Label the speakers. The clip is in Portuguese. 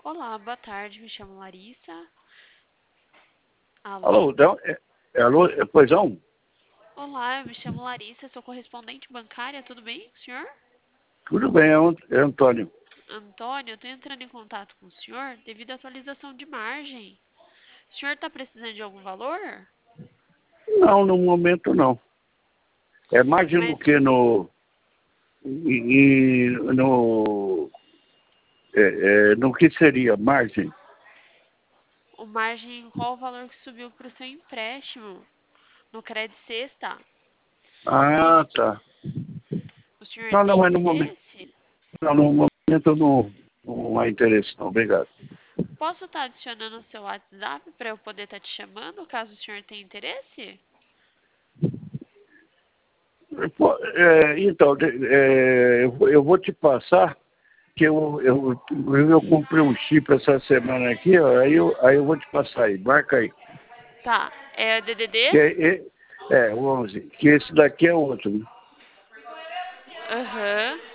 Speaker 1: Olá, boa tarde, me chamo Larissa. Alô?
Speaker 2: Alô, não, alô, pois não?
Speaker 1: Olá, eu me chamo Larissa, sou correspondente bancária, tudo bem, senhor?
Speaker 2: Tudo bem, é Antônio.
Speaker 1: Antônio, eu estou entrando em contato com o senhor devido à atualização de margem. O senhor está precisando de algum valor?
Speaker 2: Não, no momento não. É margem
Speaker 1: Mas
Speaker 2: do que no que seria margem?
Speaker 1: o margem, qual o valor que subiu para o seu empréstimo no Crédito Sexta?
Speaker 2: Ah, tá.
Speaker 1: O senhor
Speaker 2: Não,
Speaker 1: tem
Speaker 2: mas no momento,
Speaker 1: interesse?
Speaker 2: não, no momento não há interesse não, obrigado.
Speaker 1: Posso estar adicionando o seu WhatsApp para eu poder estar te chamando, caso o senhor tenha interesse?
Speaker 2: Pô, então, eu vou te passar que eu comprei um chip essa semana aqui, ó, aí eu vou te passar aí, marca aí.
Speaker 1: Tá, é DDD?
Speaker 2: Que o 11, que esse daqui é outro, né?
Speaker 1: Aham.